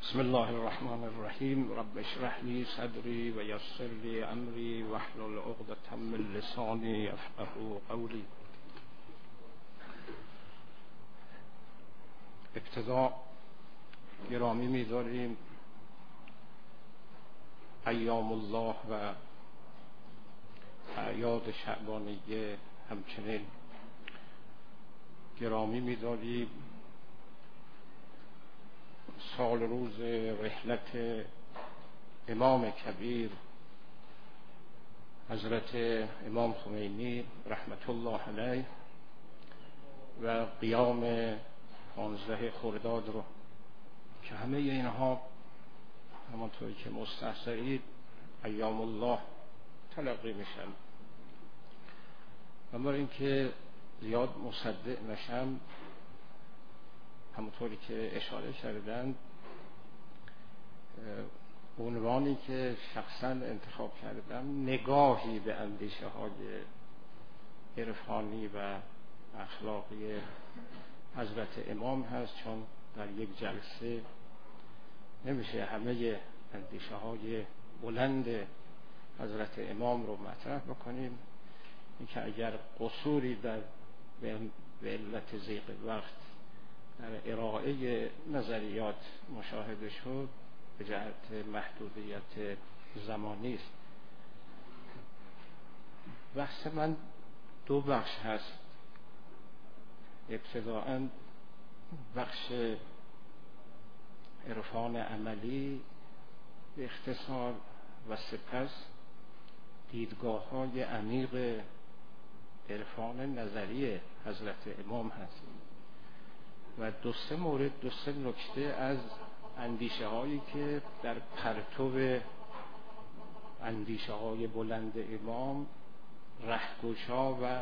بسم الله الرحمن الرحیم. رب اشرح لی صدری و یسر لی امری واحلل عقدة من لسانی یفقهوا قولی. ابتدا گرامی می‌داریم ایام الله و اعیاد شعبانیه، همچنین گرامی می‌داریم سال روز رحلت امام کبیر حضرت امام خمینی رحمت الله علیه و قیام 15 خرداد رو که همه اینها همانطوری که مستحضرید ایام الله تلقی میشن. اما اینکه زیاد مصدق نشم، همونطوری که اشاره کردن، عنوانی که شخصا انتخاب کردم نگاهی به اندیشه های عرفانی و اخلاقی حضرت امام هست، چون در یک جلسه نمیشه همه اندیشه های بلند حضرت امام رو مطرح بکنیم. اینکه اگر قصوری در به علت ضیق وقت در ارائه نظریات مشاهده شد، به جهت محدودیت زمانی است. بحث من دو بخش هست. ابتداءً بخش عرفان عملی به اختصار و سپس دیدگاه‌های عمیق عرفان نظری حضرت امام هست و دو سه نکته از اندیشه هایی که در پرتو اندیشه های بلند امام رهگشا و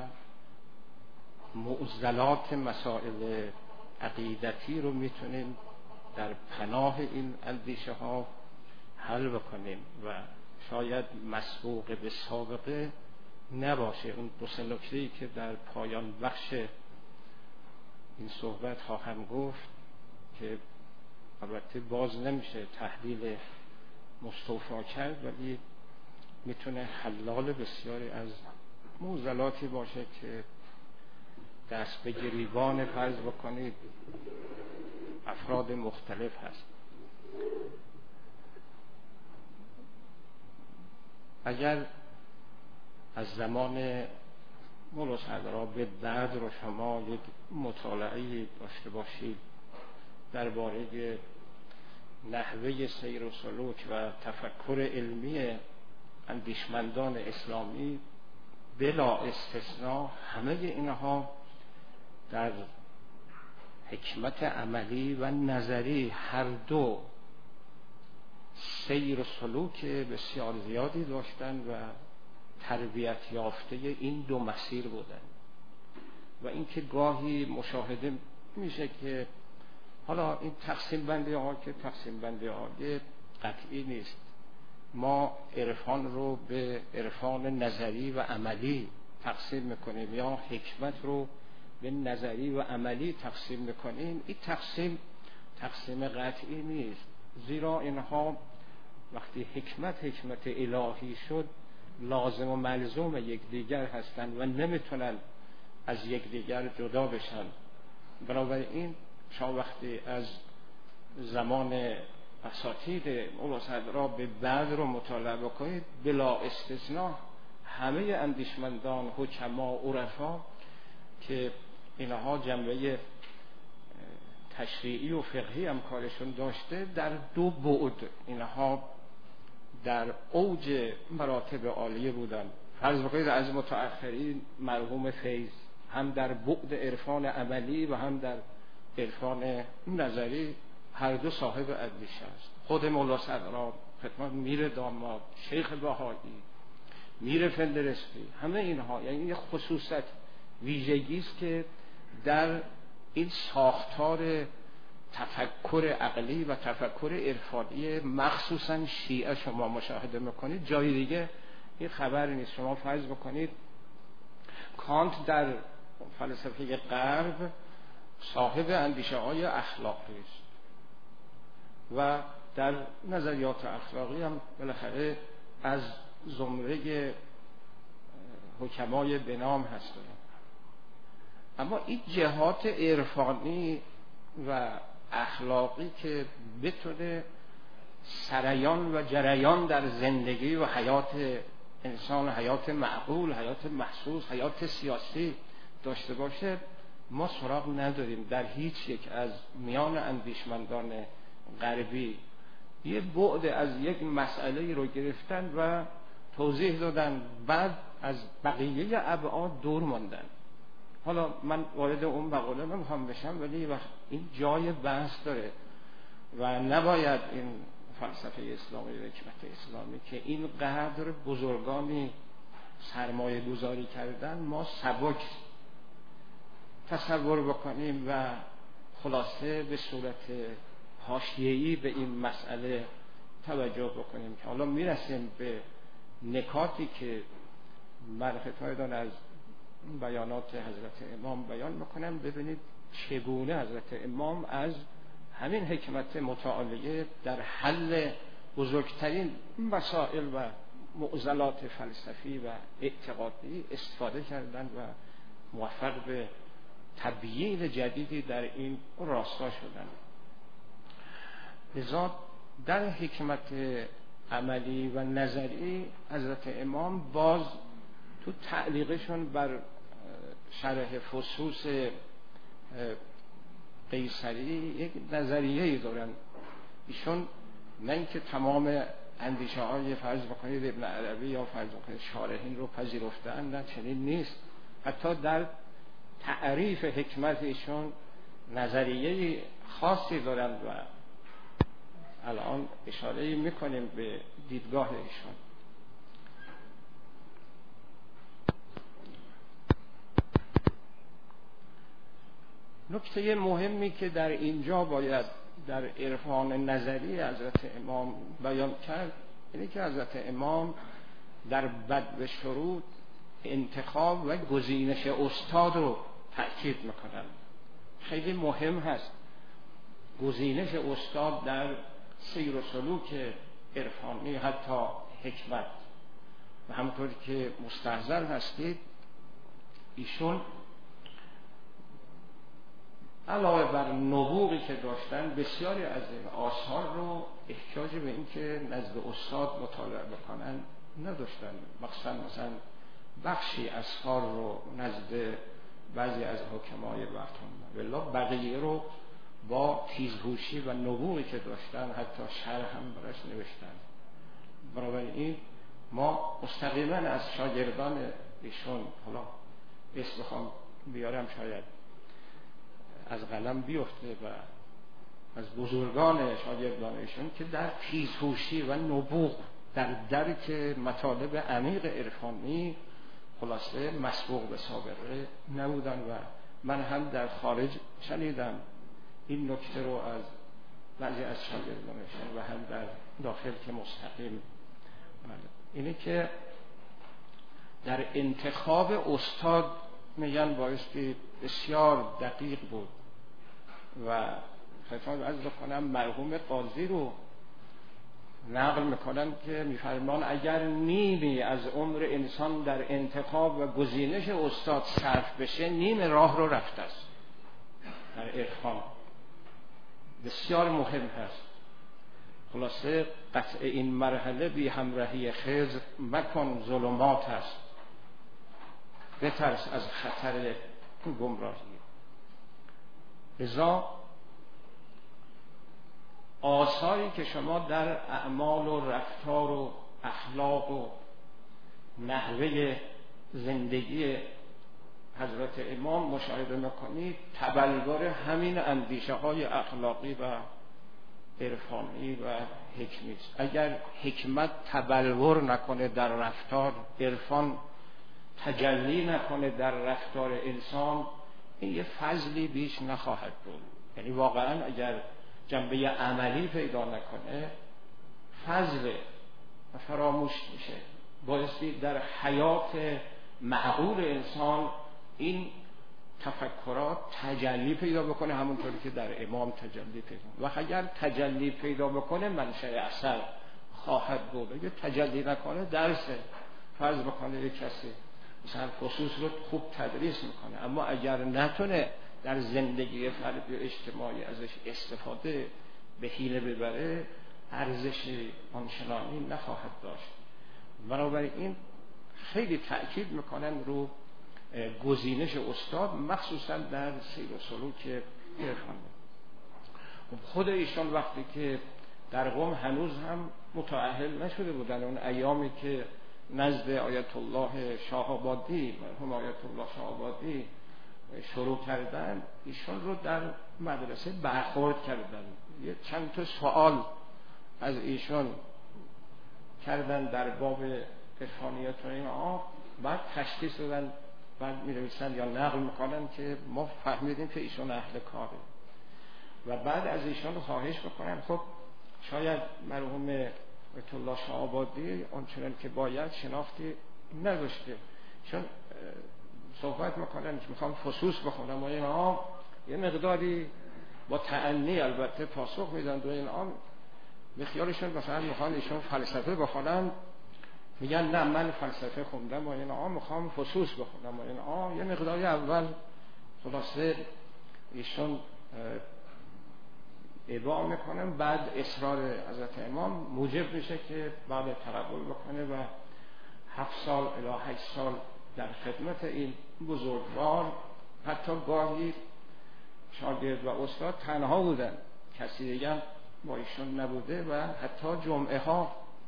معضلات مسائل عقیدتی رو میتونیم در پناه این اندیشه ها حل بکنیم و شاید مسبوق به سابقه نباشه. اون دو سه نکته‌ای که در پایان بخش این صحبت خواهم گفت که البته باز نمیشه تحلیل مستوفا کرد، ولی میتونه حلال بسیاری از معضلاتی باشه که دست به گریبان فرض بکنید افراد مختلف هست. اگر از زمان مولا صدرا به بعد رو شما یک مطالعه داشته باشید درباره نحوه سیر و سلوک و تفکر علمی اندیشمندان اسلامی، بلا استثناء همه اینها در حکمت عملی و نظری هر دو سیر و سلوک بسیار زیادی داشتند و تربیت یافته این دو مسیر بودن. و اینکه گاهی مشاهده میشه که حالا این تقسیم بندی ها که تقسیم بندی های قطعی نیست، ما عرفان رو به عرفان نظری و عملی تقسیم میکنیم یا حکمت رو به نظری و عملی تقسیم میکنیم. این تقسیم قطعی نیست، زیرا اینها وقتی حکمت الهی شد لازم و ملزوم یکدیگر هستند و نمیتونن از یکدیگر جدا بشن. بنابراین شما وقتی از زمان اساتید مولا صدرا به بعد رو مطالعه بکنید، بلا استثناء همه اندیشمندان، حکما، عرفا که اینها جنبه تشریعی و فقهی هم کارشون داشته، در دو بعد اینها در اوج مراتب عالیه بودن. فرض بکنید از متأخرین مرحوم فیض هم در بعد عرفان عملی و هم در عرفان نظری هر دو صاحب اندیشه است. خود مولا صدرا، خدمت میر داماد، شیخ بهایی، میر فندرستی، همه اینها یعنی یک خصوصت ویژگی است که در این ساختار تفکر عقلی و تفکر عرفانی مخصوصا شیعه شما مشاهده میکنید. جای دیگه این خبری نیست. شما فرض بکنید کانت در فلسفه غرب صاحب اندیشه های اخلاقی است و در نظریات اخلاقی هم بالاخره از زمره حکمای بنام هستند. اما این جهات عرفانی و اخلاقی که بتونه سریان و جریان در زندگی و حیات انسان، حیات معقول، حیات محسوس، حیات سیاسی داشته باشه، ما سراغ نداریم. در هیچ یک از میان اندیشمندان غربی یه بعد از یک مسئله رو گرفتن و توضیح دادن، بعد از بقیه ابعاد دور ماندن. حالا من وارد اون مقاله نمیخوام بشم، ولی این جای بحث داره و نباید این فلسفه اسلامی و حکمت اسلامی که این قدر بزرگانی سرمایه گذاری کردن ما سبک تصور بکنیم و خلاصه به صورت حاشیه‌ای به این مسئله توجه بکنیم که حالا میرسیم به نکاتی که من خدمتتون از بیانات حضرت امام بیان میکنم. ببینید چگونه حضرت امام از همین حکمت متعالیه در حل بزرگترین مسائل و معضلات فلسفی و اعتقادی استفاده کردن و موفق به تبیین جدیدی در این راستا شدن. لذا در حکمت عملی و نظری حضرت امام باز تو تعلیقشون بر شرح فصوص قیصری یک نظریه‌ای دارن. ایشون نه اینکه تمام اندیشه های فرض بکنید ابن عربی یا فرض بکنید شارحین رو پذیرفتن، نه چنین نیست. حتی در تعریف حکمت ایشون نظریه خاصی دارن و الان اشاره میکنیم به دیدگاه ایشون. نکته مهمی که در اینجا باید در عرفان نظری حضرت امام بیان کرد اینه که حضرت امام در بدء شروط انتخاب و گزینش استاد رو تأکید میکنن. خیلی مهم هست گزینش استاد در سیر و سلوک عرفانی، حتی حکمت. و همونطور که مستحضر هستید ایشون علاوه بر نبوغی که داشتن بسیاری از این آثار رو احتیاج به این که نزد استاد مطالعه بکنن نداشتن. مثلا بخشی اسفار رو نزد بعضی از حکمای وقتون، ولی بقیه رو با تیزهوشی و نبوغی که داشتن حتی شرح هم براش نوشتن. بنابراین ما مستقیما از شاگردان ایشون، حالا اسم بخوام بیارم شاید از قلم بیفته، و از بزرگان شاگردان ایشون که در تیزهوشی و نبوغ در درک مطالب عمیق عرفانی خلاصه مسبوق به سابقه نبودن. و من هم در خارج شنیدم این نکته رو از بعضی از شاگردانشون و هم در داخل که مستقیم اینه که در انتخاب استاد میگن بایستی بسیار دقیق بود. و خدمت عرض بکنم مرحوم قاضی رو نقل میکنن که میفرمان اگر نیمی از عمر انسان در انتخاب و گزینش استاد صرف بشه نیم راه رو رفته است. در عرفان بسیار مهم هست. خلاصه قطع این مرحله بی همراهی خضر مکن ظلمات است، بترس از خطر گمراهی. لذا آثاری که شما در اعمال و رفتار و اخلاق و نحوه زندگی حضرت امام مشاهده میکنید تبلور همین اندیشه های اخلاقی و عرفانی و حکمی است. اگر حکمت تبلور نکنه در رفتار، عرفان تجلی نکنه در رفتار انسان، این یه فضلی بیش نخواهد بود. یعنی واقعا اگر جنبه عملی پیدا نکنه فضل و فراموش میشه. بایستی در حیات معقول انسان این تفکرات تجلی پیدا بکنه، همونطوری که در امام تجلی پیدا، و اگر تجلی پیدا بکنه منشأ اثر خواهد بود. اگه تجلی نکنه درسه، فرض بکنه یک کسی مثلا خصوص رو خوب تدریس میکنه، اما اگر نتونه در زندگی فردی و اجتماعی ازش استفاده به حیله ببره، ارزش آنچنانی نخواهد داشت. بنابراین خیلی تأکید میکنن رو گزینش استاد، مخصوصا در سیر و سلوک عرفانی. خود ایشان وقتی که در قم هنوز هم متأهل نشده بودن، اون ایامی که نزد آیت الله شاه آبادی، مرحوم آیت الله شاه آبادی شروع کردن، ایشان رو در مدرسه برخورد کردن، یه چند تا سوال از ایشان کردن در باب عرفانیت و اینا، بعد تشخیص دادن، بعد می‌نویسن یا نقل میکنن که ما فهمیدیم که ایشان اهل کاره، و بعد از ایشان خواهش میکنن خب شاید مرحوم آیت الله شاه آبادی آنچنان که باید شناختی نداشته، چون صحبت میکنن که میخوام فصوص بخونم و اینا، یه مقداری با تأنی البته پاسخ میدن و اینا، به خیالشون مثلا میخوان ایشون فلسفه بخونن، میگن نه من فلسفه خوندم و اینا، میخوام فصوص بخونم و اینا. یه مقداری اول خلاصه ایشون اباع میکنن، بعد اصرار حضرت امام موجب میشه که بعد تقبل بکنه و 7 سال الی 8 سال در خدمت این بزرگوار، حتی گاهی شاگرد و استاد تنها بودن، کسی دیگه با ایشون نبوده، و حتی جمعه ها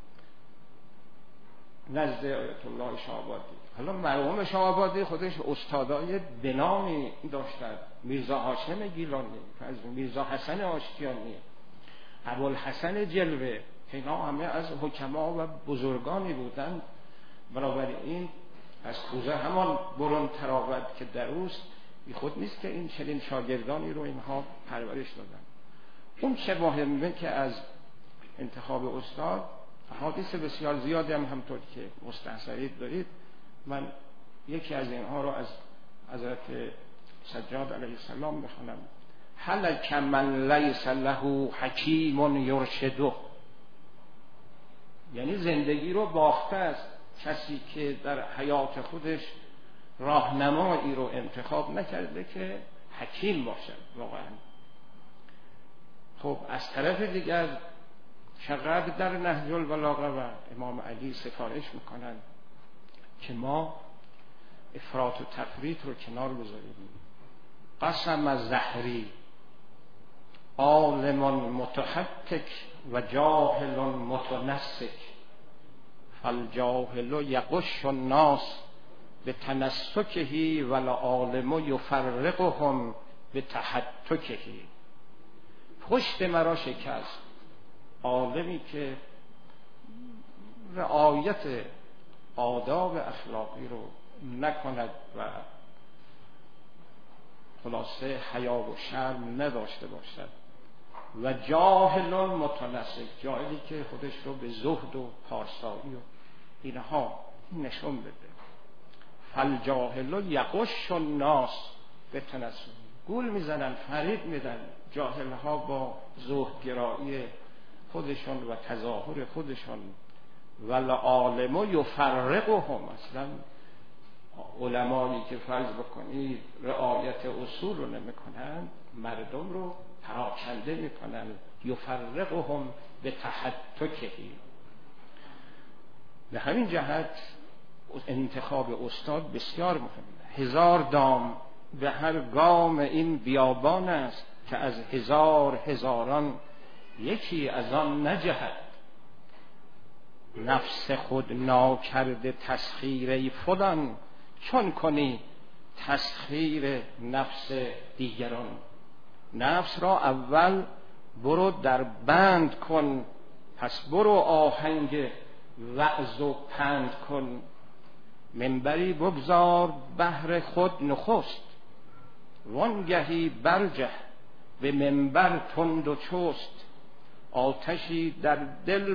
نزد آیت الله شاه آبادی. حالا مرحوم شاه آبادی خودش استادای بنامی داشتن، میرزا هاشم گیلانی، میرزا حسن آشتیانی، ابوالحسن جلوه، اینا همه از حکما و بزرگانی بودن. بنابراین از کوزه همان برون تراود که دروست، بی خود نیست که این چنین شاگردانی رو اینها پرورش دادن. اون چه مهمه که از انتخاب استاد، احادیث بسیار زیادی همطور که مستحضرید دارید، من یکی از اینها رو از حضرت سجاد علیه السلام بخونم: هلک من لیس له حکیم یرشده، یعنی زندگی رو باخته است کسی که در حیات خودش راهنمایی رو انتخاب نکرده که حکیم باشد واقعا. خب از طرف دیگر چقدر در نهج البلاغه و امام علی سفارش میکنن که ما افراط و تفریط رو کنار بذاریم. قسم از زهری عالم متحقق و جاهل متنسک، فالجاهل یقش الناس به تنسکه والعالم یفرقهم به تحتکه. پشت مرا شکست عالمی که رعایت آداب اخلاقی رو نکند و خلاصه حیا و شرم نداشته باشد، و جاهل متنسک، جاهلی که خودش رو به زهد و پارسایی و اینها نشون بده. فالجاهل یقش الناس به تنسک، گول میزنن، فریب میدن جاهل ها با زهدگرایی خودشون و تظاهر خودشون. والعالم یفرقهم، اصلا علمایی که فرض بکنید رعایت اصول رو نمیکنن، مردم رو پراکنده میکنن. یفرقهم به تحتکه. به همین جهت انتخاب استاد بسیار مهمه. 1000 دام به هر گام این بیابان است، که از 1000 هزاران یکی از آن نجهد. نفس خود ناکرده تسخیر فلان، چون کنی تسخیر نفس دیگران. نفس را اول برو در بند کن، پس برو آهنگ وعظ و پند کن. منبری بگذار بهر خود نخست، وانگهی برجه به منبر تند و چست. آتشی در دل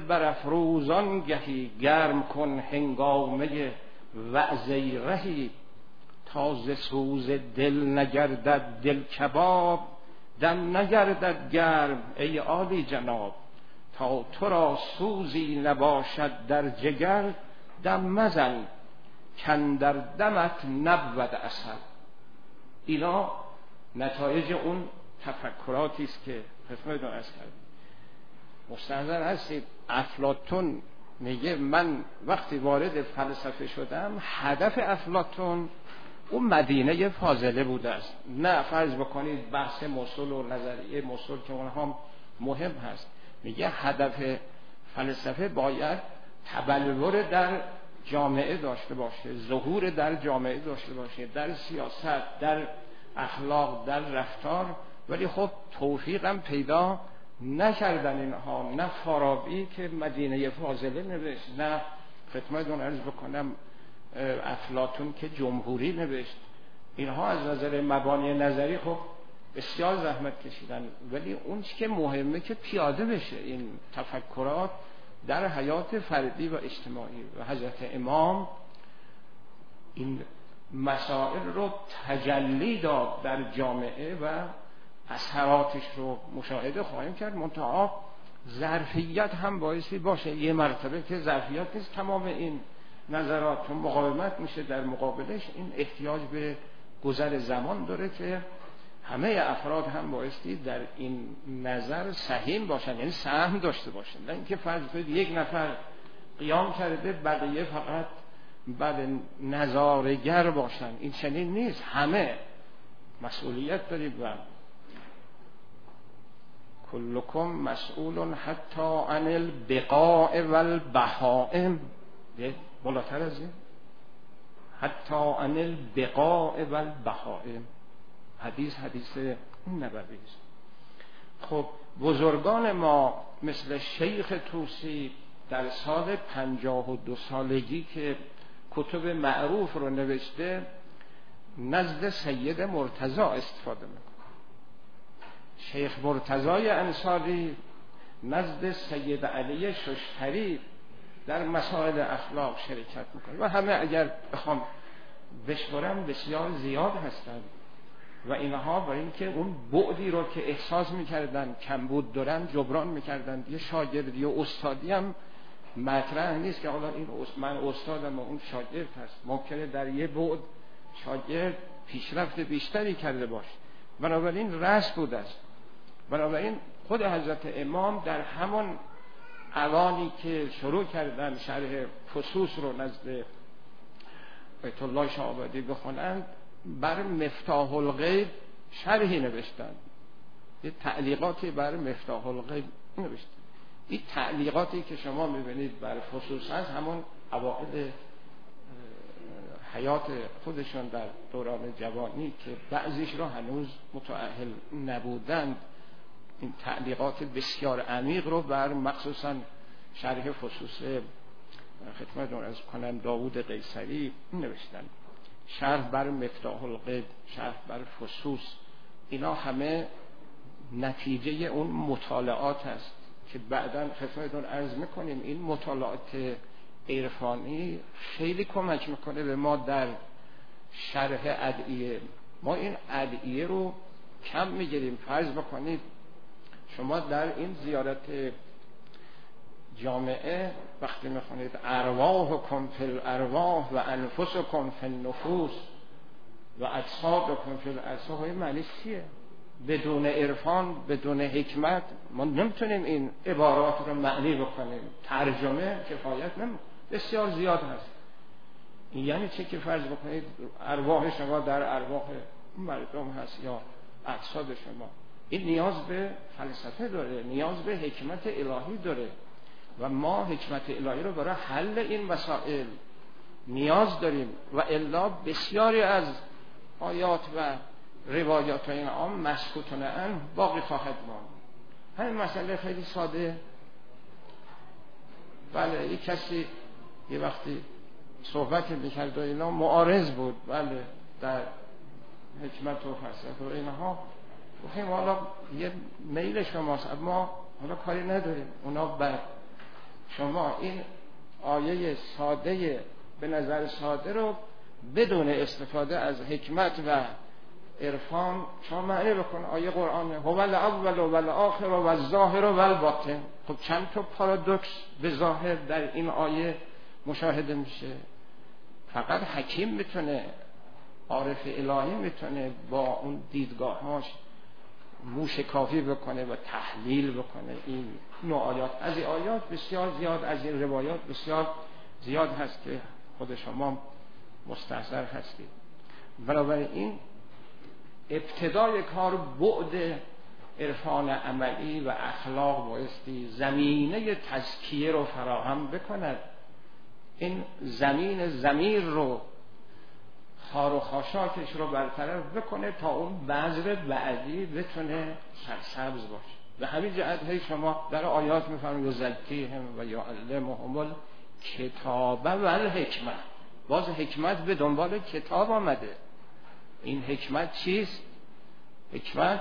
برافروزان گهی، گرم کن هنگامه وعظ رهی. تا ز سوز دل نگردد دل کباب، دم نگردد گرم ای عالی جناب. تا تو را سوزی نباشد در جگر، دم مزن کاندر دمت نبود اثر. اینا نتایج اون تفکراتی است که خدمتتون عرض کردم. مستحضر هستید افلاطون میگه من وقتی وارد فلسفه شدم هدف افلاطون اون مدینه فاضله بوده است، نه فرض بکنید بحث مسل و نظریه مسل که اونها مهم هست. میگه هدف فلسفه باید تبلور در جامعه داشته باشه، ظهور در جامعه داشته باشه، در سیاست، در اخلاق، در رفتار. ولی خب توفیقم پیدا نکردن اینها، نه فارابی که مدینه فاضله نوشت، نه خدمتتون عرض بکنم افلاطون که جمهوری نوشت. اینها از نظر مبانی نظری خب بسیار زحمت کشیدن، ولی اون چی که مهمه که پیاده بشه این تفکرات در حیات فردی و اجتماعی. و حضرت امام این مسائل رو تجلی داد در جامعه و اثراتش رو مشاهده خواهیم کرد. منتها ظرفیت هم بایستی باشه، یه مرتبه که ظرفیت نیست تمام این نظرات مقاومت میشه در مقابلش. این احتیاج به گذر زمان داره که همه افراد هم بایستی در این نظر سهیم باشن، یعنی سهم داشته باشن، نه اینکه فرض کنید یک نفر قیام کرده بقیه فقط بعد نظارگر باشن. این چنین نیست، همه مسئولیت دارید. و کلکم مسئول حتی عن البقاء والبهائم. بالاتر از این حتی عن البقاء والبهائم، حدیث نبوی است. خب بزرگان ما مثل شیخ طوسی در سال 52 سالگی که کتب معروف رو نوشته نزد سید مرتضی استفاده میکنه. شیخ مرتضی انصاری نزد سید علی ششتری در مسائل اخلاق شرکت میکنه و همه اگر بخوام بشمرم بسیار زیاد هستند. و اینها برای اینکه اون بعدی رو که احساس میکردن کمبود دارن جبران میکردن. یه شاگردی و استادی هم مطرح نیست که حالا این من استادم و اون شاگرد هست، ممکنه در یه بعد شاگرد پیشرفت بیشتری کرده باشه. بنابراین رسم بود است. بنابراین خود حضرت امام در همان اوانی که شروع کردن شرح فصوص رو نزد بیت الله شاه آبادی بخونند بر مفتاح الغیب شرحی نوشتند، یه تعلیقاتی بر مفتاح الغیب نوشتند. این تعلیقاتی که شما میبینید بر فصوص هست همون اوائل حیات خودشون در دوران جوانی که بعضیش رو هنوز متأهل نبودند، این تعلیقات بسیار عمیق رو بر مخصوصا شرح فصوص خدمتتون عرض کنم داوود قیصری نوشتن. شرح بر مفتاح الغیب، شرح بر فصوص، اینا همه نتیجه اون مطالعات هست که بعداً خدمتتون عرض میکنیم. این مطالعات عرفانی خیلی کمک میکنه به ما در شرح ادعیه. ما این ادعیه رو کم میگیریم. فرض بکنید شما در این زیارت جامعه وقتی میخونید ارواحکم فی الارواح و انفسکم فی النفوس و اجسادکم فی الاجساد، معنی چیه؟ بدون عرفان، بدون حکمت ما نمیتونیم این عبارات رو معنی بکنیم. ترجمه کفایت نمیکنه، بسیار زیاد هست. این یعنی چه که فرض بکنید ارواح شما در ارواح مردم هست یا اجساد شما. این نیاز به فلسفه داره، نیاز به حکمت الهی داره و ما حکمت الهی رو برای حل این مسائل نیاز داریم و الا بسیاری از آیات و روایات این عام مسکوتن عنه باقی خواهد ماند. همین مسئله خیلی ساده. بله یک کسی یه وقتی صحبت میکرد و اینا معارض بود، بله در حکمت و فلسفه و اینها، گفتیم حالا یه میل شماست اما حالا کاری نداریم، اونا بر شما این آیه ساده به نظر ساده رو بدون استفاده از حکمت و عرفان شما معنی بکن آیه قرآن هو الاول و الاخر و الظاهر و الباطن. خب چند تا پارادوکس به ظاهر در این آیه مشاهده میشه. فقط حکیم میتونه، عارف الهی میتونه با اون دیدگاهاش موشکافی بکنه و تحلیل بکنه این نوع آیات. از این آیات بسیار زیاد، از این روایات بسیار زیاد هست که خود شما مستحضر هستید. بنابراین ابتدای کار بعد عرفان عملی و اخلاق بایستی زمینه تزکیه رو فراهم بکند. این زمین ضمیر رو، خار و خاشاکش رو برطرف بکنه تا اون بذر بعدی بتونه سرسبز باشه. به همین جهت شما در آیات میفرمایید یزکیهم و یعلمهم الکتاب و الحکمه. باز حکمت به دنبال کتاب آمده. این حکمت چیست؟ حکمت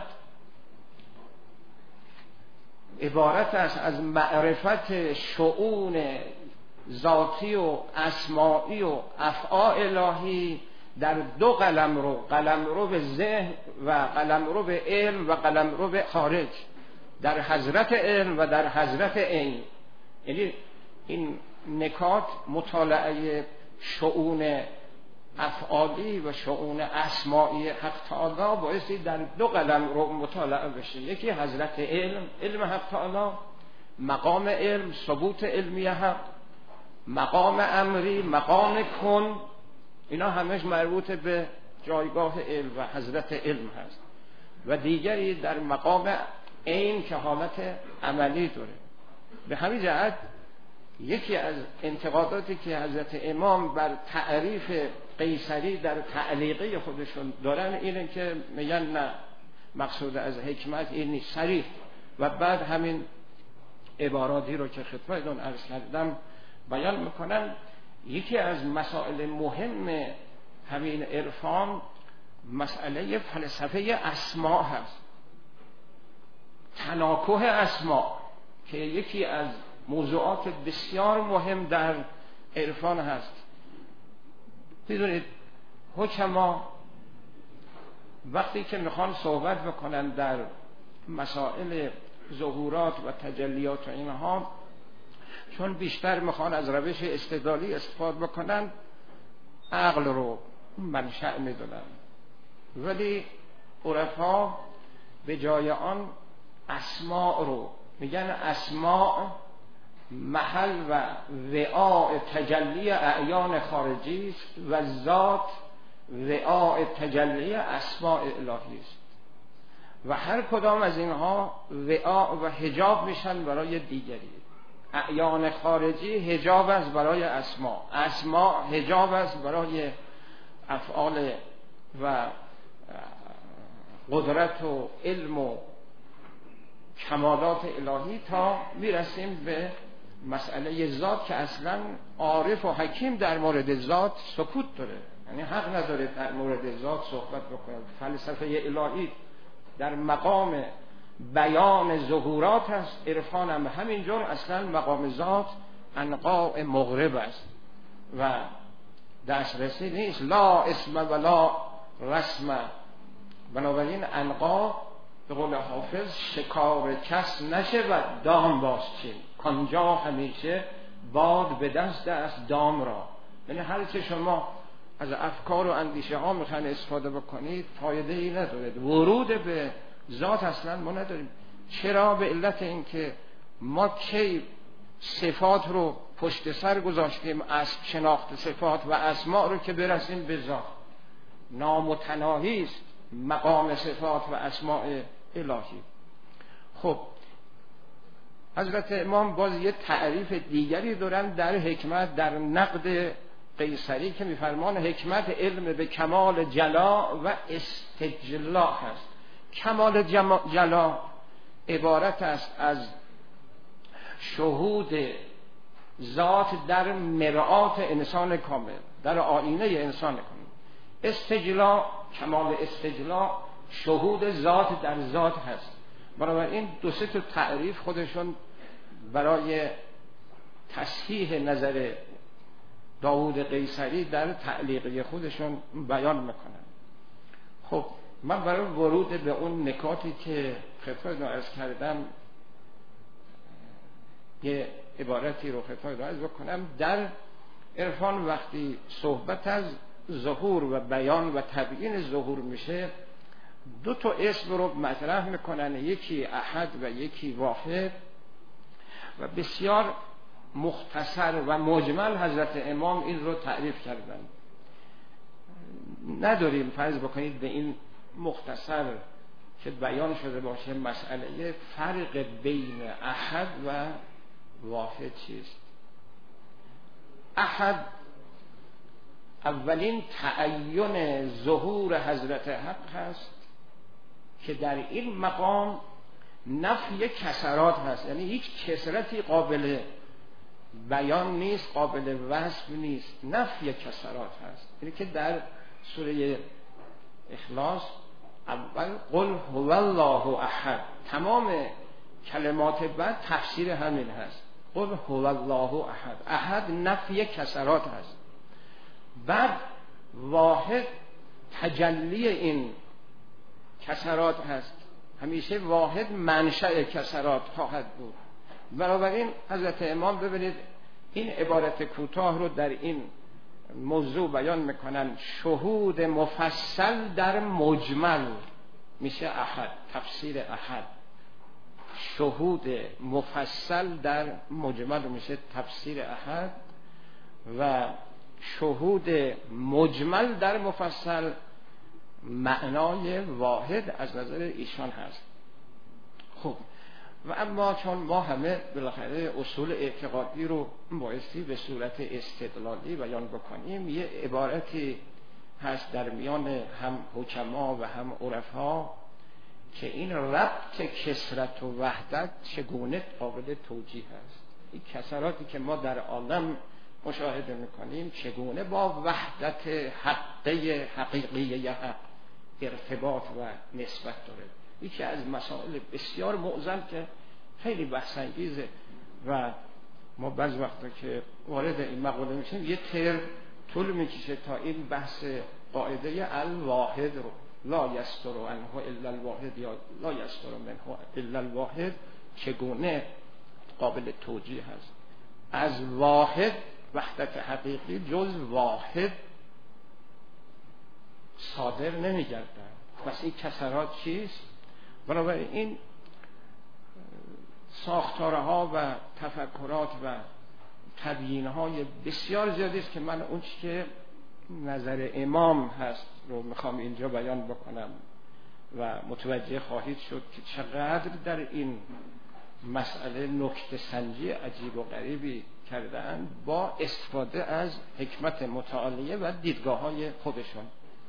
عبارت است از معرفت شؤون ذاتی و اسماعی و افعال الهی در دو قلمرو، قلمرو به ذهن و قلمرو به علم و قلمرو به خارج، در حضرت علم و در حضرت عین. یعنی این نکات مطالعه شؤون افعالی و شؤون اسماعی حق تعالی بایستی در دو قلمرو مطالعه بشه. یکی حضرت علم، علم حق تعالی، مقام علم، ثبوت علمی حق، مقام امری، مقام کن، اینا همش مربوط به جایگاه علم و حضرت علم هست. و دیگری در مقام عین که حالت عملی داره. به همین جهت یکی از انتقاداتی که حضرت امام بر تعریف قیصری در تعلیقه خودشون دارن اینه که میگن نه، مقصود از حکمت این نیست، صریح. و بعد همین عباراتی رو که خدمتتون عرض کردم بیان میکنن. یکی از مسائل مهم همین عرفان مسئله فلسفه اسماء هست، تناکح اسماء، که یکی از موضوعات بسیار مهم در عرفان هست. میدونید حکما وقتی که میخوان صحبت بکنن در مسائل ظهورات و تجلیات و اینها، چون بیشتر میخوان از روش استدلالی استفاده بکنن، عقل رو منشأ میدونن. ولی عرفا به جای آن اسماء رو میگن اسماء محل و وعاء تجلی اعیان خارجی است و ذات وعاء تجلی اسماء الهی است. و هر کدام از اینها وعاء و حجاب میشن برای دیگری. اعیان خارجی حجاب است برای اسماء، اسماء حجاب است برای افعال و قدرت و علم و کمالات الهی، تا میرسیم به مسئله ذات که اصلا عارف و حکیم در مورد ذات سکوت داره، یعنی حق نداره در مورد ذات صحبت بکنه. فلسفه الهی در مقام بیان ظهورات است، عرفان هم همینجور اصلا مقام ذات انقاء مغرب است و دسترسی نیست، لا اسم ولا رسم. بنابراین انقاء به قول حافظ شکار کس نشود دام بازچین، کانجا همیشه باد به دست است دام را. یعنی هر چه شما از افکار و اندیشه ها میخواین استفاده بکنید فایده ای نداره، ورود به ذات اصلا ما نداریم. چرا؟ به علت اینکه ما کی صفات رو پشت سر گذاشتیم از شناخت صفات و اسماء رو که برسیم به ذات. نامتناهی است مقام صفات و اسماء الهی. خب حضرت امام باز یه تعریف دیگری دارن در حکمت، در نقد قیصری که میفرمان حکمت علم به کمال جلا و استجلا هست. کمال جلا عبارت است از شهود ذات در مرآت انسان کامل، در آینه انسان کامل. استجلا، کمال استجلا شهود ذات در ذات هست. بنابراین دو سه تا تعریف خودشون برای تصحیح نظر داوود قیصری در تعلیقی خودشون بیان میکنن. خب من برای ورود به اون نکاتی که خدمتتون عرض کردم یه عبارتی رو خدمتتون عرض بکنم. در عرفان وقتی صحبت از ظهور و بیان و تبیین ظهور میشه، دو تا اسم رو مطرح میکنن، یکی احد و یکی واحد، و بسیار مختصر و مجمل حضرت امام این رو تعریف کردن. نداریم فرض بکنید به این مختصر که بیان شده باشه مسئله فرق بین احد و واحد چیست. احد اولین تعین ظهور حضرت حق هست که در این مقام نفی کسرات هست، یعنی هیچ کسرتی قابل بیان نیست، قابل وصف نیست، نفی کسرات هست. یعنی که در سوره اخلاص اول قل هو الله احد، تمام کلمات بعد تفسیر همین هست، قل هو الله احد. احد نفی کسرات هست. بعد واحد تجلی این کسرات هست، همیشه واحد منشأ کسرات خواهد بود. بنابراین حضرت امام ببینید این عبارت کوتاه رو در این موضوع بیان میکنن، شهود مفصل در مجمل میشه احد، تفسیر احد. شهود مفصل در مجمل میشه تفسیر احد، و شهود مجمل در مفصل معنای واحد از نظر ایشان هست. خب و اما چون ما همه بالاخره اصول اعتقادی رو بایستی به صورت استدلالی بیان بکنیم، یه عبارتی هست در میان هم حکما و هم عرفا که این ربط کسرت و وحدت چگونه قابل توجیه هست. این کسراتی که ما در عالم مشاهده میکنیم چگونه با وحدت حقیقی حق ارتباط و نسبت داره. یکی از مسائل بسیار معضل که خیلی بحث انگیزه و ما بعض وقتا که وارد این مقوله میشیم یه ترم طول میکشه تا این بحث قاعده الواحد رو لا یستر عنه الا الواحد یا لا یستر منه الا الواحد چگونه قابل توجیه هست. از واحد وحدت حقیقی جز واحد صادر نمیگردن. پس این کسرات چیست؟ بنابراین این ساختارها و تفکرات و تبیینهای بسیار زیادی است که من اون چی که نظر امام هست رو میخوام اینجا بیان بکنم و متوجه خواهید شد که چقدر در این مسئله نکته سنجی عجیب و غریبی کردن با استفاده از حکمت متعالیه و دیدگاه های خودشون.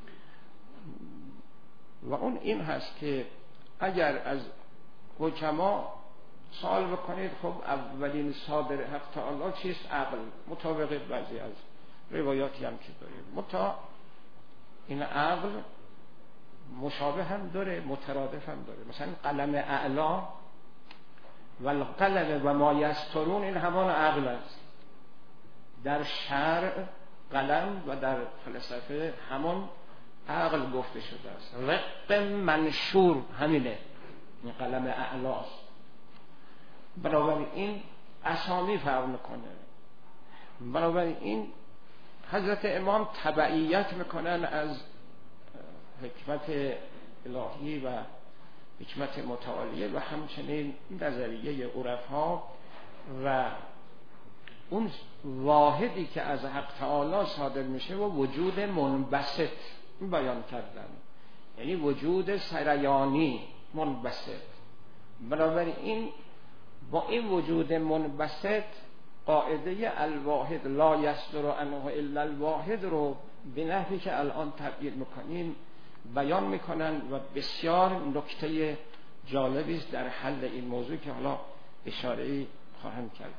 و اون این هست که اگر از حکما سوال بکنید خب اولین صادر حق تعالی چیست؟ عقل. مطابق بعضی از روایاتی هم که داریم این عقل مشابه هم داره مترادف هم داره. مثلا قلم اعلا و القلم و ما یسطرون این همان عقل است. در شرع قلم و در فلسفه همون عقل گفته شده است. رق منشور همینه، این قلم اعلاست. بنابراین این اسامی فرق میکنه. بنابراین این حضرت امام تبعیت میکنن از حکمت الهی و حکمت متعالیه و همچنین نظریه عرفا و اون واحدی که از حق تعالی صادر میشه و وجود منبسط بیان کردن، یعنی وجود سریانی منبسط. بنابراین با این وجود منبسط قاعده الواحد لا یصدر عنه الا الواحد رو به نحوی که الان تبیین میکنیم بیان میکنن و بسیار نکته جالبی است در حل این موضوع که حالا اشاره‌ای خواهم کرد.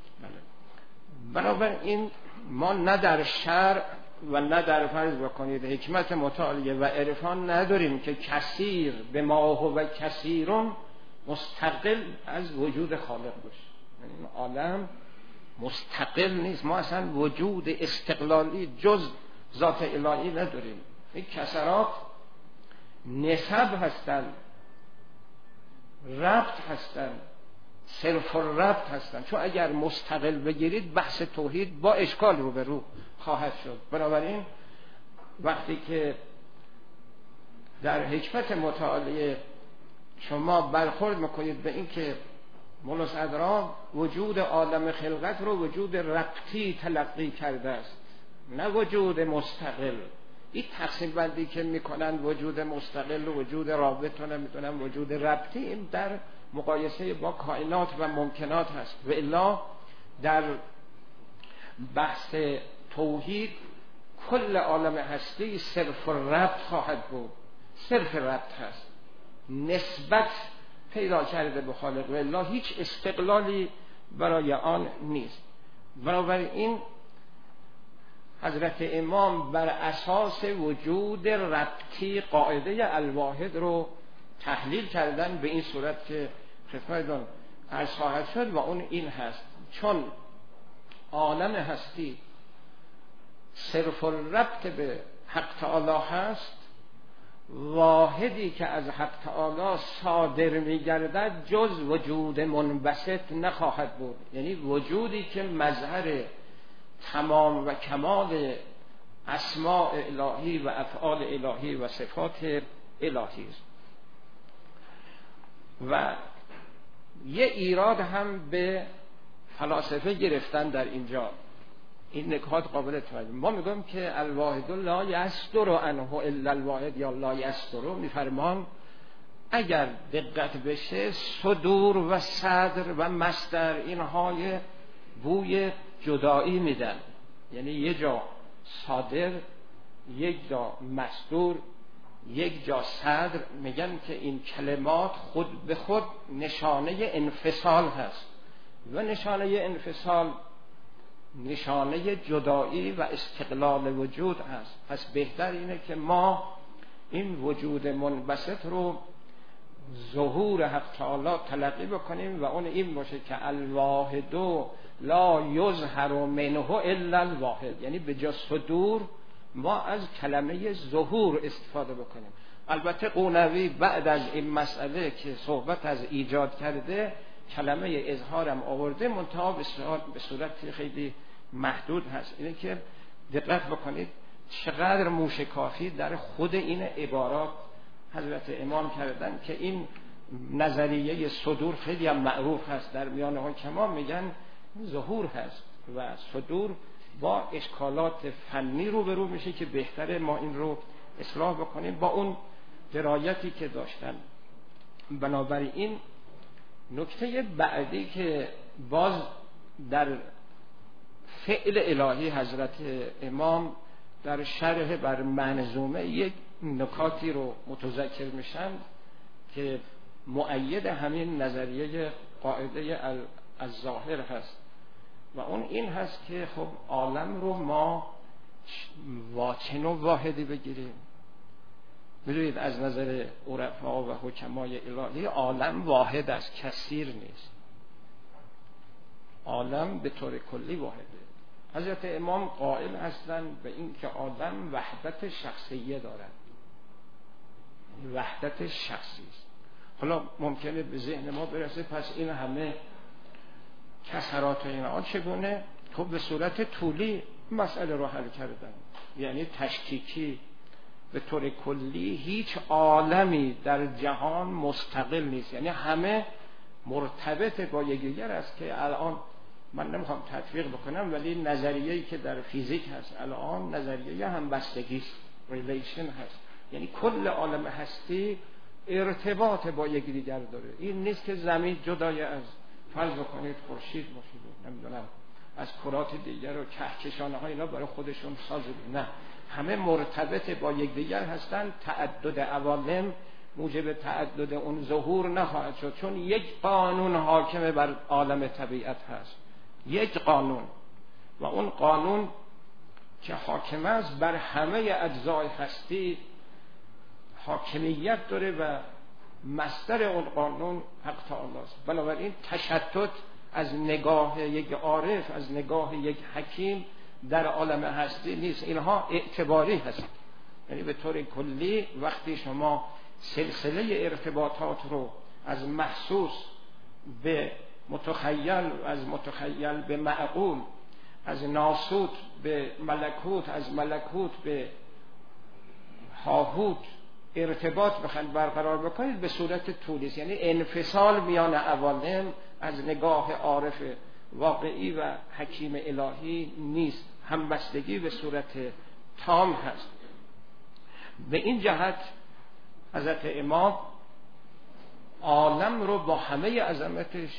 بنابراین ما نه در شرع و نه در فرض بکنید حکمت متعالیه و عرفان نداریم که کثیر به ما هو کثیرون مستقل از وجود خالق باشه. یعنی عالم مستقل نیست. ما اصلا وجود استقلالی جز ذات الهی نداریم. این کسرات نسب هستند، ربط هستند، صرف الربط هستند. چون اگر مستقل بگیرید بحث توحید با اشکال روبرو خواهد شد. بنابراین وقتی که در حکمت متعالی شما برخورد میکنید به این که مولا صدرا وجود عالم خلقت رو وجود ربطی تلقی کرده است، نه وجود مستقل. این تقسیم بندی که میکنن وجود مستقل و وجود رابط و نمیدونم وجود ربطی، این در مقایسه با کائنات و ممکنات هست. و الا در بحث توحید کل عالم هستی صرف ربط خواهد بود، صرف ربط هست، نسبت پیدا کرده به خالق و الا هیچ استقلالی برای آن نیست. بنابراین حضرت امام بر اساس وجود ربطی قاعده الواحد رو تحلیل کردن به این صورت که خدمتتون عرض خواهد شد و اون این هست: چون عالم هستی صرف الربط به حق تعالی هست، واحدی که از حق تعالی صادر می‌گردد جز وجود منبسط نخواهد بود. یعنی وجودی که مظهر تمام و کمال اسماء الهی و افعال الهی و صفات الهی است. و یه ایراد هم به فلاسفه گرفتن در اینجا، این نکات قابل توجه. ما میگم که الواحد لا یصدر عنه الا الواحد یا لا یصدر، میفرمان اگر دقت بشه صدور و صدر و مصدر اینهای بوی جدایی میدن. یعنی یک جا صادر، یک جا مصدور، یک جا صدر، میگن که این کلمات خود به خود نشانه انفصال هست و نشانه انفصال نشانه جدایی و استقلال وجود هست. پس بهتر اینه که ما این وجود منبسط رو ظهور حق تعالی تلقی بکنیم و اون این باشه که الواحد لا یظهر منه الا الواحد. یعنی به جا صدور ما از کلمه ظهور استفاده بکنیم. البته قونوی بعد از این مسئله که صحبت از ایجاد کرده کلمه اظهارم آورده، منتها به صورت خیلی محدود هست. اینه که دقت بکنید چقدر موشکافی در خود این عبارات حضرت امام کردن که این نظریه صدور خیلی هم معروف هست در میان حکما، میگن ظهور هست و صدور با اشکالات فنی روبرو میشه که بهتره ما این رو اصلاح بکنیم با اون درایتی که داشتن. بنابراین نکته بعدی که باز در فعل الهی حضرت امام در شرح بر منظومه یک نکاتی رو متذکر میشن که مؤید همین نظریه قاعده الظاهر هست و اون این هست که خب عالم رو ما چه نوع واحدی بگیریم. میدونید از نظر عرفا و حکمای الهی عالم واحد است، کثیر نیست. عالم به طور کلی واحده. حضرت امام قائل هستند به این که عالم وحدت شخصیه دارد، وحدت شخصی است. حالا ممکنه به ذهن ما برسه پس این همه کسرات و اینا چگونه؟ خب به صورت طولی مسئله رو حل کردن، یعنی تشکیکی. به طور کلی هیچ عالمی در جهان مستقل نیست، یعنی همه مرتبط با یکدیگر است که الان من نمیخوام تطبیق بکنم ولی نظریه‌ای که در فیزیک هست الان نظریه همبستگی است، ریلیشن هست، یعنی کل عالم هستی ارتباط با یکدیگر داره. این نیست که زمین جدای از فرض بکنید خورشید باشه، نمیدونم از کرات دیگر و کهکشان‌ها اینا برای خودشون سازه، نه، همه مرتبط با یکدیگر هستند. تعدد عوالم موجب تعدد اون ظهور نخواهد شد، چون یک قانون حاکم بر عالم طبیعت هست، یک قانون، و اون قانون که حاکم است بر همه اجزای هستی حاکمیت داره و مصدر اون قانون حق تعالی است. بنابراین تشتت از نگاه یک عارف، از نگاه یک حکیم در عالم هستی نیست. اینها اعتباری هست. یعنی به طور کلی وقتی شما سلسله ارتباطات رو از محسوس به متخیل، از متخیل به معقول، از ناسوت به ملکوت، از ملکوت به هاهوت ارتباط بخواید برقرار بکنید به صورت طولی است. یعنی انفصال میان عوالم از نگاه عارف واقعی و حکیم الهی نیست، همبستگی به صورت تام هست. به این جهت حضرت امام عالم رو با همه عظمتش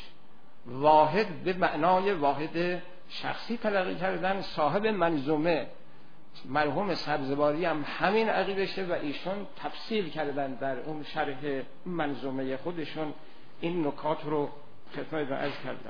واحد به معنای واحد شخصی تلقی کردن. صاحب منظومه مرحوم سبزواری هم همین عقیدشه و ایشون تفصیل کردن در اون شرح منظومه خودشون این نکات رو خدمتتون عرض کردم.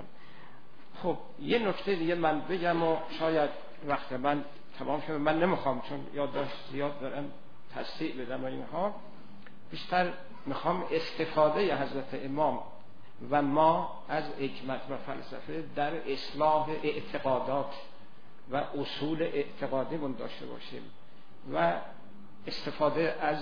خب یه نکته دیگه من بگم و شاید وقت من تمام شده، من نمیخوام چون یادداشت زیاد دارم تصحیح بدم و اینها، بیشتر میخوام استفاده حضرت امام و ما از حکمت و فلسفه در اصلاح اعتقادات و اصول اعتقادیمون داشته باشیم و استفاده از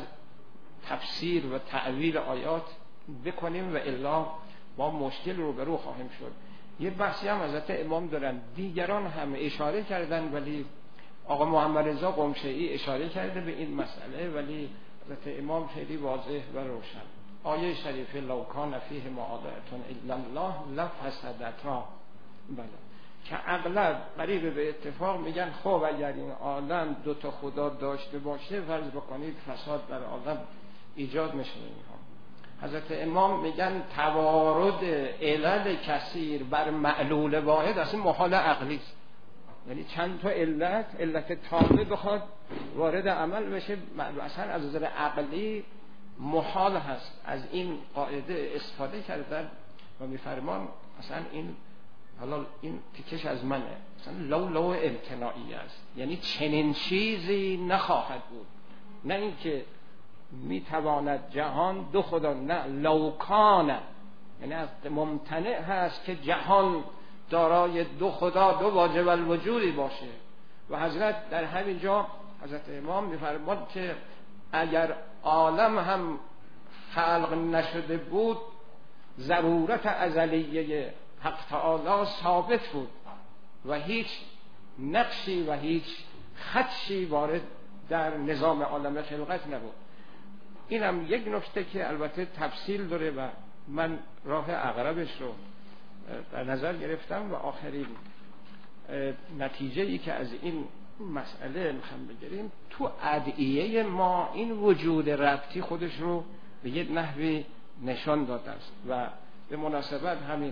تفسیر و تعویل آیات بکنیم و الا ما مشکل روبرو خواهیم شد. یه بحثی هم حضرت امام دارن، دیگران هم اشاره کردن ولی آقا محمد رضا قمشه‌ای اشاره کرده به این مسئله ولی حضرت امام خیلی واضح و روشن. آیه شریفه لو کان فیه معاذة الا الله لفسدتا، بله، که اغلب قریب به اتفاق میگن خب اگر این عالم دو تا خدا داشته باشه فرض بکنید فساد در عالم ایجاد میشه. اینها حضرت امام میگن توارد علل کثیر بر معلول واحد اصلا محال عقلی است. یعنی چند تا علت تامه بخواد وارد عمل بشه اصلا از نظر عقلی محال هست. از این قاعده استفاده کردن و میفرمان اصلا این حالا این تیکش از منه، مثلا لو امتناعی است، یعنی چنین چیزی نخواهد بود، نه اینکه میتواند جهان دو خدا، نه لو کان، یعنی از ممتنع هست که جهان دارای دو خدا، دو واجب الوجودی باشه. و حضرت در همین جا حضرت امام میفرماد که اگر عالم هم خلق نشده بود ضرورت ازلیه حق تعالی ثابت بود و هیچ نقشی و هیچ خدشی وارد در نظام عالم خلقت نبود. این هم یک نکته که البته تفصیل داره و من راه اقربش رو در نظر گرفتم و آخرین نتیجه ای که از این مسئله میخوام بگیریم، تو ادعیه ما این وجود ربطی خودش رو به یک نحوی نشان داده است و به مناسبت همین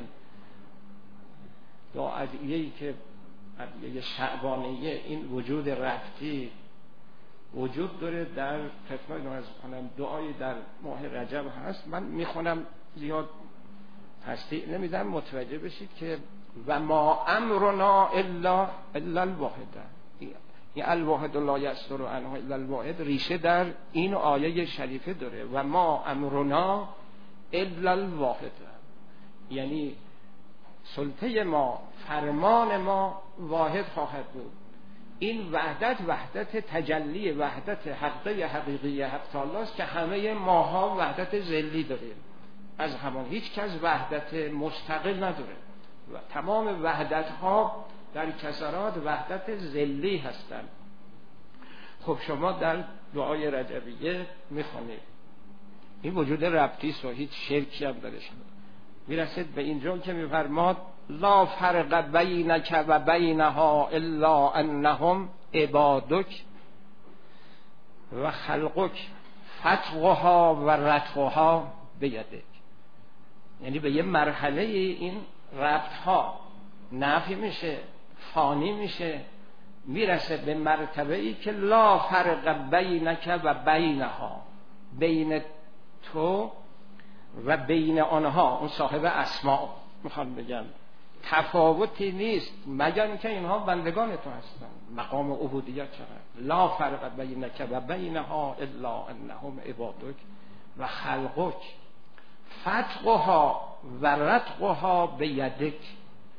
دو ادعیه‌ای که ادعیه شعبانیه این وجود ربطی وجود داره در خدمت عرض کنم دعای در ماه رجب هست. من میخونم زیاد تصدیق نمیدم متوجه بشید که و ما امرنا الا الواحد، این الواحد لا یصدر عنه الا الواحد ریشه در این آیه شریفه داره و ما امرنا الا الواحد، یعنی سلطه ما، فرمان ما واحد خواهد بود. این وحدت تجلی، وحدت حقیقی حق تعالی است که همه ماها وحدت ذلی داریم، از همان هیچ کس وحدت مستقل نداره و تمام وحدت ها در کسرات وحدت ذلی هستند. خب شما در دعای رجبیه میخونید این وجود ربطی است و هیچ شرکی هم درش میرسید به اینجا که میفرماد لا فرق بینک و بینها الا انهم عبادک و خلقک فتقها و رتقها بیدک. یعنی به یه مرحله این ربط ها نفی میشه، فانی میشه، میرسه به مرتبه ای که لا فرق بینک و بینها، بین تو و بین آنها، اون صاحب اسماء میخوام بگم تفاوتی نیست مگر اینکه اینها بندگان تو هستن. مقام عبودیت چقدر، لا فرق بینک و بینها الا انهم عبادک و خلقک فتقها و رتقها بیدک.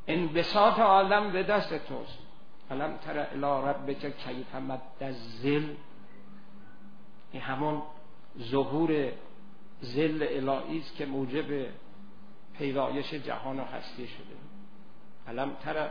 انبساط عالم به دست توست. الم تر الی ربک کیف مد الظل، این همون ظهور ظل الهی است که موجب پیدایش جهان و هستی شده. الم تر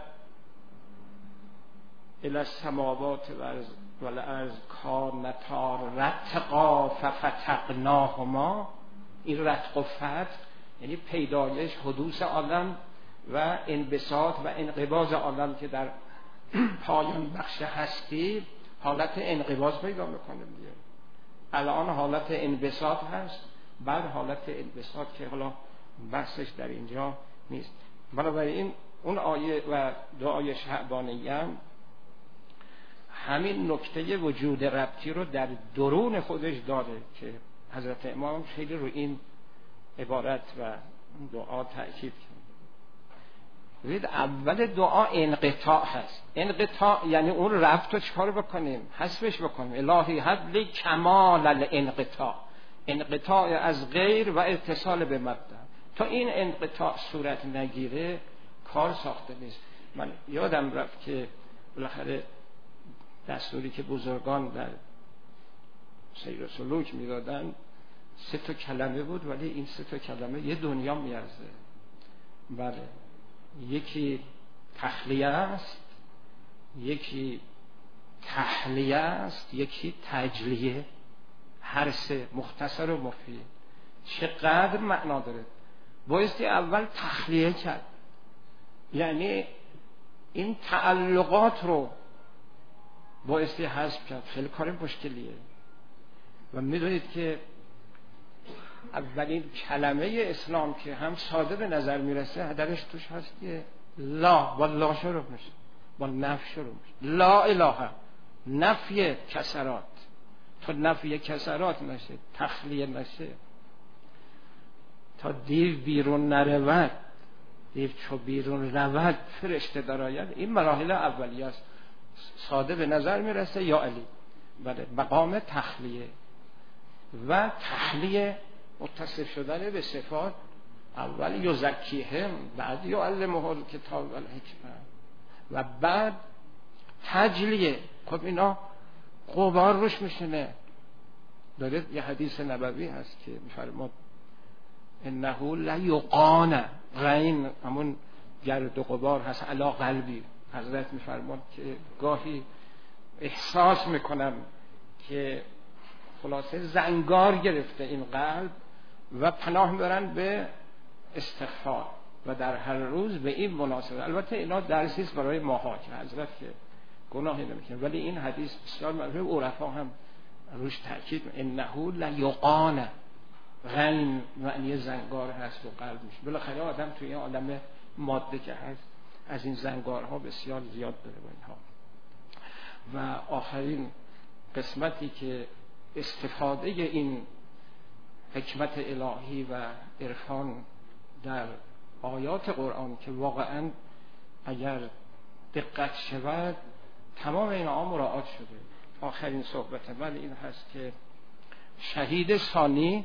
الی السماوات والارض کانتا رتقا ففتقناهما. این رتق و فتق یعنی پیدایش، حدوث عالم و انبساط و انقباض عالم که در پایان بخش هستی حالت انقباض پیدا میکنه دیگه. الان حالت انبساط هست، بعد حالت انبساط که حالا بحثش در اینجا نیست. بنابراین اون آیه و دعای شعبانیه هم همین نکته وجود ربطی رو در درون خودش داره که حضرت امام خیلی رو این عبارت و دعا تأکید کرد. ببینید اول دعا انقطاع هست. انقطاع یعنی اون ربط رو چکار بکنیم؟ حذفش بکنیم. الهی هب لی کمال الانقطاع، انقطاع از غیر و اتصال به مبدا. تا این انقطاع صورت نگیره کار ساخته نیست. من یادم رفت که بالاخره دستوری که بزرگان در سیر و سلوک میدادن 3 کلمه بود، ولی این 3 کلمه یه دنیا میارزه. بله، یکی تخلیه است، یکی تحلیه است، یکی تجلیه. هر 3 مختصر و مفید. چقدر معنا داره. بایستی اول تخلیه کرد، یعنی این تعلقات رو بایستی حذف کرد. خیلی کار مشکلیه و میدونید که اولین کلمه اسلام که هم ساده به نظر میرسه درش توش هست که لا، با لا شروع میشه، با نفی شروع میشه. لا اله، نفی کسرات. تا نفی کسرات نشه، تخلیه نشه، تا دیو بیرون نرود، دیو چو بیرون رود فرشته درآید، این مراحل اولیه است. ساده به نظر میرسه یا علی. بله، مقام تخلیه و تخلیه متصف شدن به صفات. اول یزکیهم، بعد یعلمه الکتاب والحکمه و بعد تجلیه. خب اینا غبار روش میشنه. داره یه حدیث نبوی هست که میفرماد انه لیقان، غین همون گرد و غبار هست، علی قلبی. حضرت میفرماد که گاهی احساس میکنم که خلاصه زنگار گرفته این قلب و پناه میبرن به استغفار و در هر روز به این مناسبه. البته اینا درسی است برای ماها که حضرت که گناهی نمیکنه، ولی این حدیث بسیار معروف، عرفا هم روش تاکید انه لیقان، غین معنی زنگار هست و قلب میشه. بالاخره آدم توی این عالم ماده که هست از این زنگارها بسیار زیاد داره با اینها. و آخرین قسمتی که استفاده این حکمت الهی و عرفان در آیات قرآن که واقعا اگر دقت شود تمام اینها مراعات شده. آخرین صحبت من این هست که شهید ثانی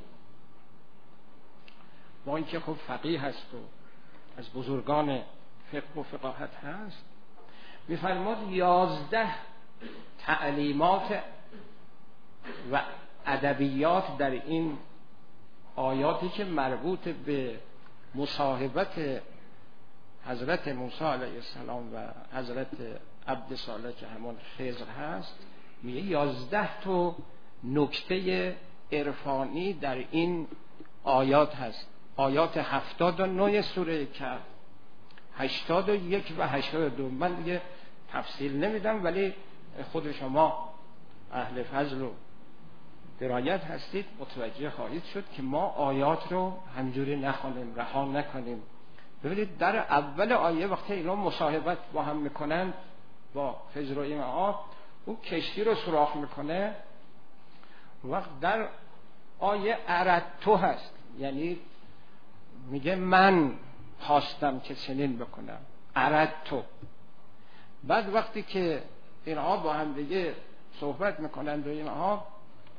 با اینکه خب فقیه هست و از بزرگان فقه و فقاهت هست، میفرماد 11 تعلیمات و ادبیات در این آیاتی که مربوط به مصاحبت حضرت موسی علیه السلام و حضرت عبد صالح که همون خضر هست، میگه 11 نکته عرفانی در این آیات هست. آیات 79 سوره کهف، 81 و 82. من دیگه تفصیل نمیدم، ولی خود شما اهل فضل و درایت هستید متوجه خواهید شد که ما آیات رو همجوری نخوانیم، رها نکنیم. ببینید در اول آیه وقتی اینا مصاحبت با هم میکنن با خضر و این اون کشتی رو سوراخ میکنه. وقت در آیه اردتو هست، یعنی میگه من خواستم که چنین بکنم، اردتو. بعد وقتی که اینها با هم دیگه صحبت میکنند و اینها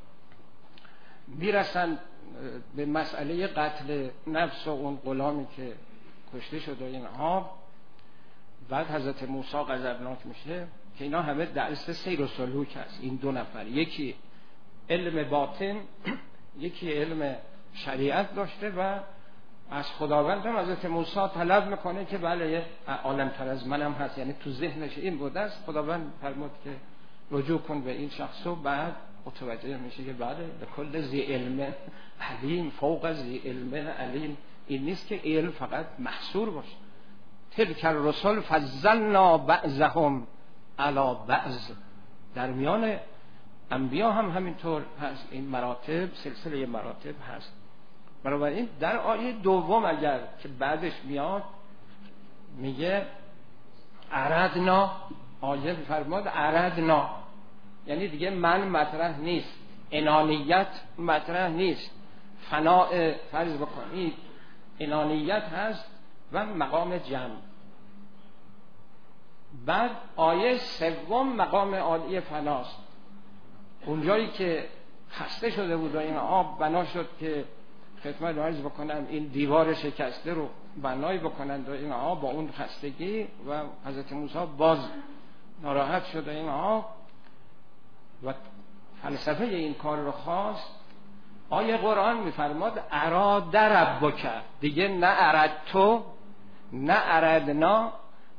میرسن به مسئله قتل نفس و اون غلامی که کشته شد و اینها، بعد حضرت موسی غضبناک میشه که اینا همه درس سیر و سلوک هست. این دو نفر، یکی علم باطن یکی علم شریعت داشته و از خداوند هم حضرت موسی طلب میکنه که بله عالم تر از منم هست، یعنی تو ذهنش این بوده است. خداوند فرمود که رجوع کن به این شخص و بعد متوجه میشه که بله به کل ذی علم علیم، فوق ذی علم علیم. این نیست که علم فقط محصور باشه. تلک الرسل فضلنا بعضهم علی بعض، در میان انبیا هم همینطور هست. این مراتب سلسله مراتب هست. بنابراین در آیه دوم اگر که بعدش میاد میگه اردنا، آیه فرماد اردنا یعنی دیگه من مطرح نیست، انانیت مطرح نیست، فناء فرض بکنید انانیت هست و مقام جمع. بعد آیه سوم مقام عالی فناست، اونجایی که خسته شده بود و این آب بنا شد که خدمت عرض بکنم این دیوار شکسته رو بنای بکنند و این آب با اون خستگی و حضرت موسی باز ناراحت شد و این آب و فلسفه این کار رو خواست. آیه قرآن میفرماد اراد ربک، دیگه نه اراد تو نه اردنا،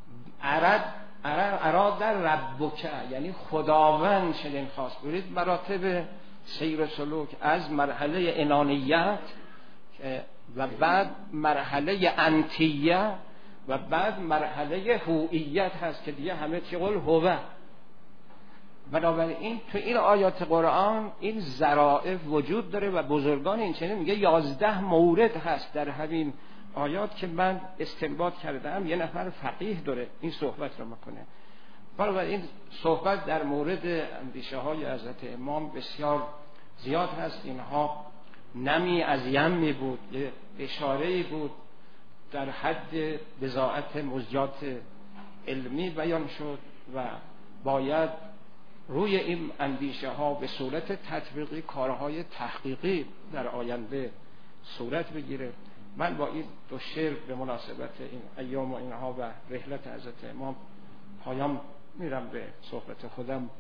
اراد ربک یعنی خداوند چنین خواست. برید مراتب سیر و سلوک از مرحله انانیت و بعد مرحله انتیه و بعد مرحله هویت هست که دیگه همه چی قول هوه. بنابراین تو این آیات قرآن این ذرائع وجود داره و بزرگان این چنین میگه 11 مورد هست در همین آیات که من استنباط کردم. یه نفر فقیه داره این صحبت رو میکنه. بنابراین صحبت در مورد اندیشه های حضرت امام بسیار زیاد هست. اینها نمی از یمی بود، یه اشاره‌ای بود در حد بضاعت مزجات علمی بیان شد و باید روی این اندیشه ها به صورت تطبیقی کارهای تحقیقی در آینده صورت بگیره. من با این دو شعر به مناسبت این ایام و اینها و رحلت حضرت امام پایان میرم به صحبت خودم.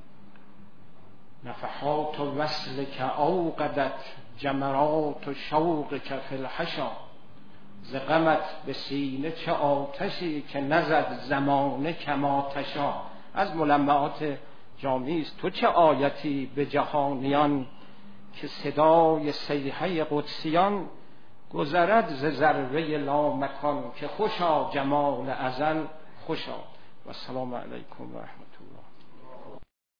نفحات و وصل که اوقدت جمرات و شوق که فی الحشا، ز غمت به سینه چه آتشی که نزد زمانه کما تشا. از ملمعات جامی است تو چه آیتی به جهانیان، که صدای صیحه قدسیان گذرد ز ذروه لامکان، که خوشا جمال ازل خوشا. و السلام علیکم و رحمت الله.